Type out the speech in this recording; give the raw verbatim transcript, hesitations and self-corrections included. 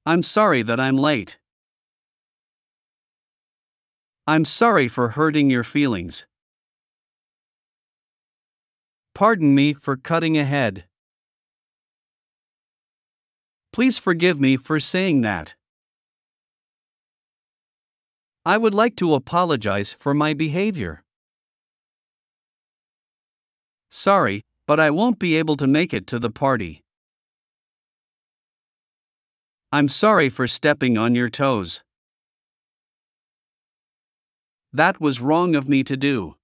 I'm sorry that I'm late. I'm sorry for hurting your feelings. Pardon me for cutting ahead. Please forgive me for saying that. I would like to apologize for my behavior. Sorry, but I won't be able to make it to the party. I'm sorry for stepping on your toes. That was wrong of me to do.